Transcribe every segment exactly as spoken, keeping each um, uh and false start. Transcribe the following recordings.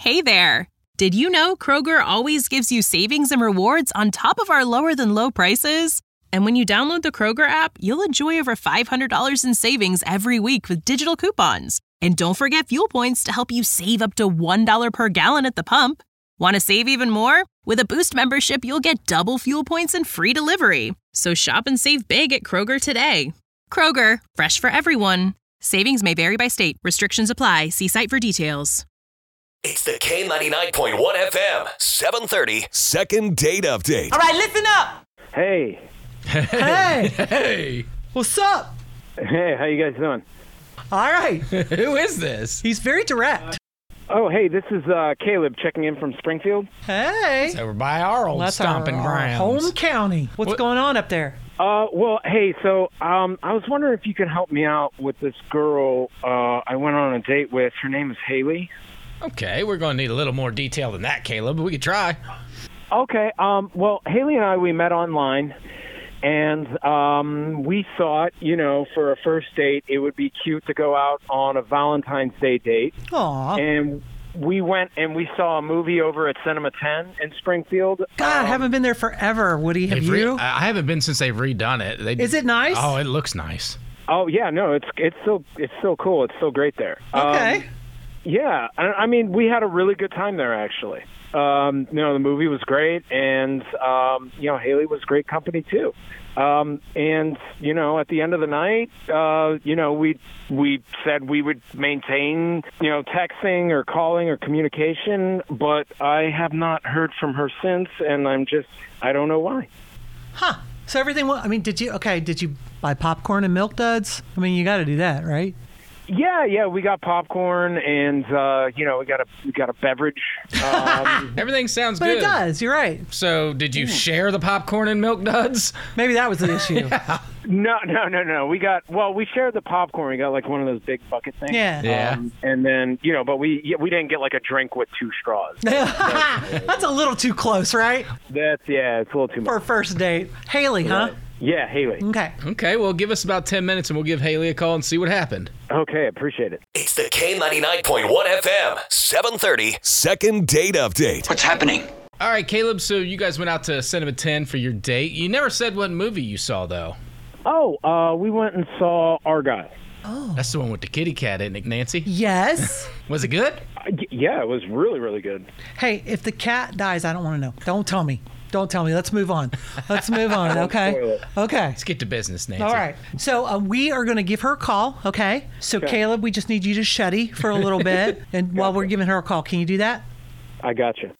Hey there! Did you know Kroger always gives you savings and rewards on top of our lower-than-low prices? And when you download the Kroger app, you'll enjoy over five hundred dollars in savings every week with digital coupons. And don't forget fuel points to help you save up to one dollar per gallon at the pump. Want to save even more? With a Boost membership, you'll get double fuel points and free delivery. So shop and save big at Kroger today. Kroger, fresh for everyone. Savings may vary by state. Restrictions apply. See site for details. It's the K ninety-nine point one F M, seven thirty. Second date update. All right, listen up. Hey. Hey. Hey. What's up? Hey, how you guys doing? All right. Who is this? He's very direct. Oh, hey, this is uh, Caleb checking in from Springfield. Hey. It's over by our old That's stomping our, our grounds. home county. What's What- going on up there? Uh, well, hey, so um, I was wondering if you could help me out with this girl uh, I went on a date with. Her name is Haley. Okay, we're going to need a little more detail than that, Caleb, but we could try. Okay, um, well, Haley and I, we met online, and um, we thought, you know, for a first date, it would be cute to go out on a Valentine's Day date. Aw. And we went and we saw a movie over at Cinema ten in Springfield. God, I Um, haven't been there forever. Woody, have They've re- you? I haven't been since they've redone it. They, Is it nice? Oh, it looks nice. Oh, yeah, no, it's it's still it's still cool. It's still great there. Okay. Um, Yeah, I, I mean, we had a really good time there, actually. Um, you know, the movie was great, and, um, you know, Haley was great company, too. Um, and, you know, at the end of the night, uh, you know, we we said we would maintain, you know, texting or calling or communication, but I have not heard from her since, and I'm just, I don't know why. Huh. So everything, wa- I mean, did you, okay, did you buy popcorn and milk duds? I mean, you got to do that, right? Yeah, yeah, we got popcorn, and, uh, you know, we got a we got a beverage. Um, Everything sounds But good. it does, you're right. So, did you share the popcorn and milk duds? Maybe that was the issue. No, no, no, no. We got well. We shared the popcorn. We got like one of those big bucket things. Yeah. Yeah. Um, and then you know, but we yeah, we didn't get like a drink with two straws. That's a little too close, right? That's yeah, it's a little too For a much. first date. Haley, huh? Yeah, Haley. Okay. Okay, well, give us about ten minutes and we'll give Haley a call and see what happened. Okay, appreciate it. It's the K ninety-nine point one F M, seven thirty. Second date update. What's happening? All right, Caleb, so you guys went out to Cinema ten for your date. You never said what movie you saw, though. Oh, uh, we went and saw Argyle. That's the one with the kitty cat, isn't it, Nancy? Yes. Was it good? Uh, y- yeah, it was really, really good. Hey, if the cat dies, I don't want to know. Don't tell me. Don't tell me. Let's move on. Let's move on, Spoil okay? it. Okay. Let's get to business, Nancy. All right. So uh, we are going to give her a call, okay? So, Okay. Caleb, we just need you to shutty for a little bit. And while we're giving her a call, can you do that? I got you.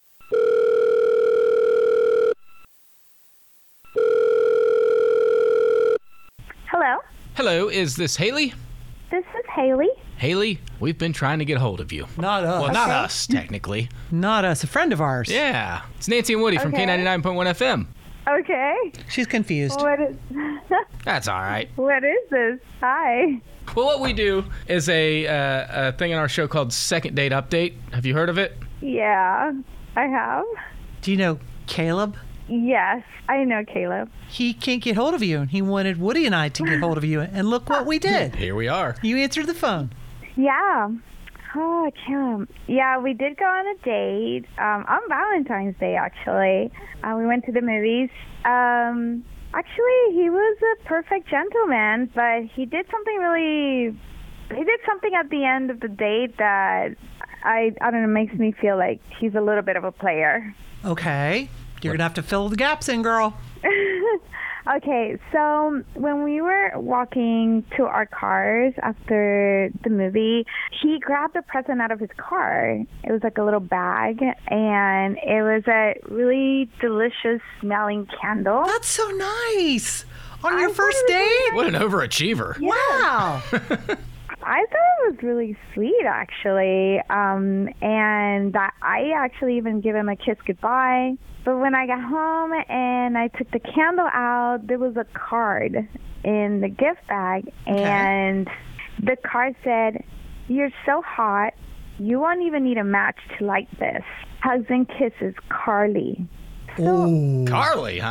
Hello, Hello, is this Haley? this is Haley. Haley, we've been trying to get hold of you. Not us. Well, not us, technically. Not us. A friend of ours. Yeah. It's Nancy and Woody from Okay. K ninety-nine point one F M. Okay. She's confused. What is That's all right. what is this? Hi. Well, what we do is a, uh, a thing in our show called Second Date Update. Have you heard of it? Yeah, I have. Do you know Caleb? Yes, I know Caleb. He can't get hold of you, and he wanted Woody and I to get hold of you. And look what we did. Here we are. You answered the phone. Yeah. Oh, Caleb. Yeah, we did go on a date um, on Valentine's Day, actually. Uh, we went to the movies. Um, actually, he was a perfect gentleman, but he did something really... He did something at the end of the date that, I, I don't know, makes me feel like he's a little bit of a player. Okay. You're going to have to fill the gaps in, girl. Okay, so when we were walking to our cars after the movie, he grabbed a present out of his car. It was like a little bag, and it was a really delicious smelling candle. That's so nice. On your I first thought it was date? What an overachiever. Wow. I thought it was really sweet, actually, um, and that I actually even gave him a kiss goodbye. But when I got home and I took the candle out, there was a card in the gift bag, and the card said, "You're so hot, you won't even need a match to light this. Hugs and kisses, Carly." Ooh. Carly, huh?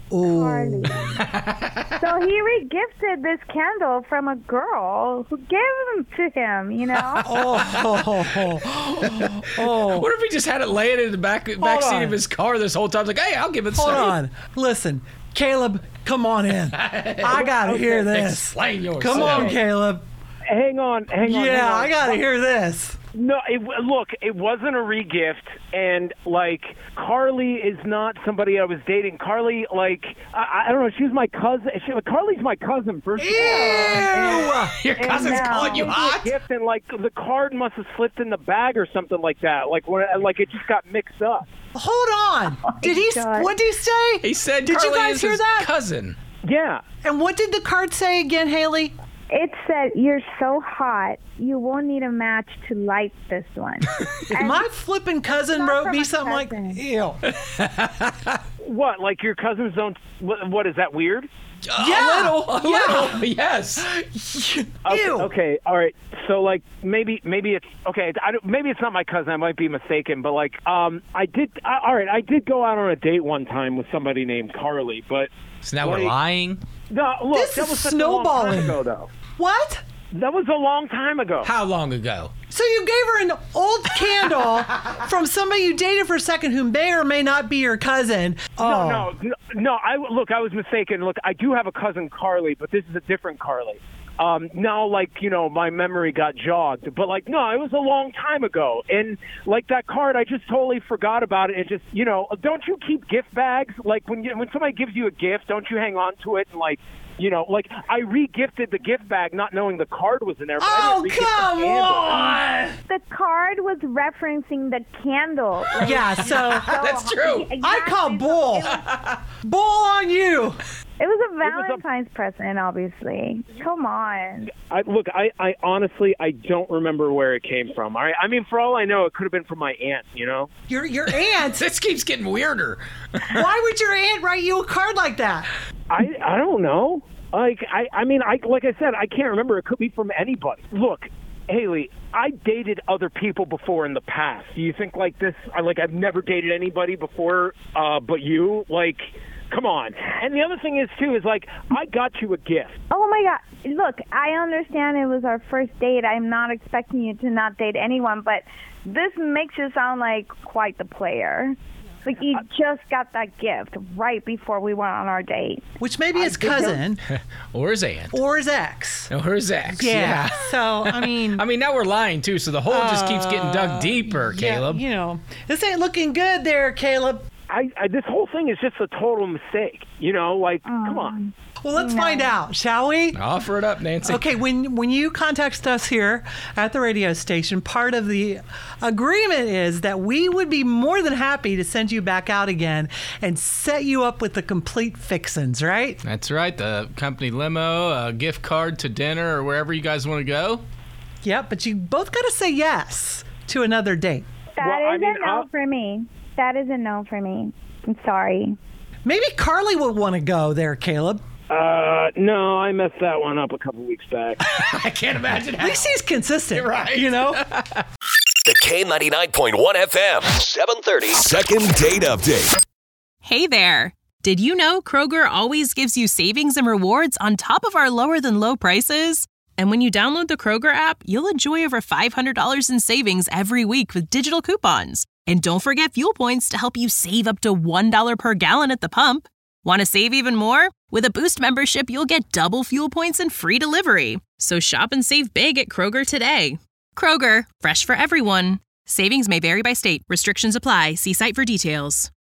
Carly. So he regifted this candle from a girl who gave them to him, you know? Oh, oh. What if he just had it laying in the back back seat on. of his car this whole time? Like, hey, I'll give it. Hold straight. on. Listen, Caleb, come on in. I gotta hear this. Explain yourself. Come on, Caleb. Hang on, hang on. hang Yeah, on. I gotta hear this. No, it, look, it wasn't a regift, and like Carly is not somebody I was dating. Carly, like I, I don't know, she was my cousin. She, Carly's my cousin, first of all. Ew! Your cousin's now- calling you It was hot. a gift, and like the card must have slipped in the bag or something like that. Like when, like it just got mixed up. Hold on. Did he? God. What did he say? He said, Did Carly you guys is hear his that? cousin. Yeah. And what did the card say again, Haley? It said, "You're so hot, you won't need a match to light this one." And My flipping cousin not wrote from me a something cousin. like, ew. What? Like your cousins don't? What, what is that weird? Yeah. A little. A Yeah. little. Yes. Okay, Ew. okay, all right. So like maybe maybe it's okay. I don't, maybe it's not my cousin. I might be mistaken. But like um, I did. I, all right, I did go out on a date one time with somebody named Carly. But So now we're Like- lying. no, look, This that is was such a long time snowballing. ago, though. What? That was a long time ago. How long ago? So you gave her an old candle from somebody you dated for a second who may or may not be your cousin. Oh. No, no, no. I look, I was mistaken. Look, I do have a cousin Carly, but this is a different Carly. Um, now, like you know, my memory got jogged, but like no, it was a long time ago, and like that card, I just totally forgot about it. It just, you know, don't you keep gift bags? Like when you, when somebody gives you a gift, don't you hang on to it and like. You know, like I re-gifted the gift bag, not knowing the card was in there. But I Oh, didn't re-gift the come candle. on. the card was referencing the candle. Like, Yeah, so That's true. Exactly. I call So bull. It was, Bull on you. it was a was a- Valentine's present, obviously. Come on. I, look, I, I honestly, I don't remember where it came from. All right, I mean, for all I know, it could have been from my aunt. You know. Your your aunt. This keeps getting weirder. Why would your aunt write you a card like that? I I don't know. Like I I mean I like I said I can't remember. It could be from anybody. Look, Haley, I dated other people before in the past. Do you think like this? I like I've never dated anybody before, uh, but you. Like, come on. And the other thing is too is like I got you a gift. Oh my God! Look, I understand it was our first date. I'm not expecting you to not date anyone, but this makes you sound like quite the player. Like you just got that gift right before we went on our date. Which may be his cousin Or his aunt. or his ex. Or his ex. Yeah. So, I mean. I mean, now we're lying too, so the hole just keeps getting dug uh, deeper, yeah, Caleb. you know, this ain't looking good there, Caleb. I, I this whole thing is just a total mistake. You know, like come on. Well, let's find out, shall we? Offer it up, Nancy. Okay, when when you contact us here at the radio station, part of the agreement is that we would be more than happy to send you back out again and set you up with the complete fixins, right? That's right. The company limo, a gift card to dinner, or wherever you guys want to go. Yep, but you both got to say yes to another date. That Well, I is mean, a no I'll- for me. That is a no for me. I'm sorry. Maybe Carly would want to go there, Caleb. Uh, no, I messed that one up a couple weeks back. I can't imagine At least he's consistent, Right. You know? The K ninety-nine point one F M, seven thirty. Second date update. Hey there. Did you know Kroger always gives you savings and rewards on top of our lower than low prices? And when you download the Kroger app, you'll enjoy over five hundred dollars in savings every week with digital coupons. And don't forget fuel points to help you save up to one dollar per gallon at the pump. Want to save even more? With a Boost membership, you'll get double fuel points and free delivery. So shop and save big at Kroger today. Kroger, fresh for everyone. Savings may vary by state. Restrictions apply. See site for details.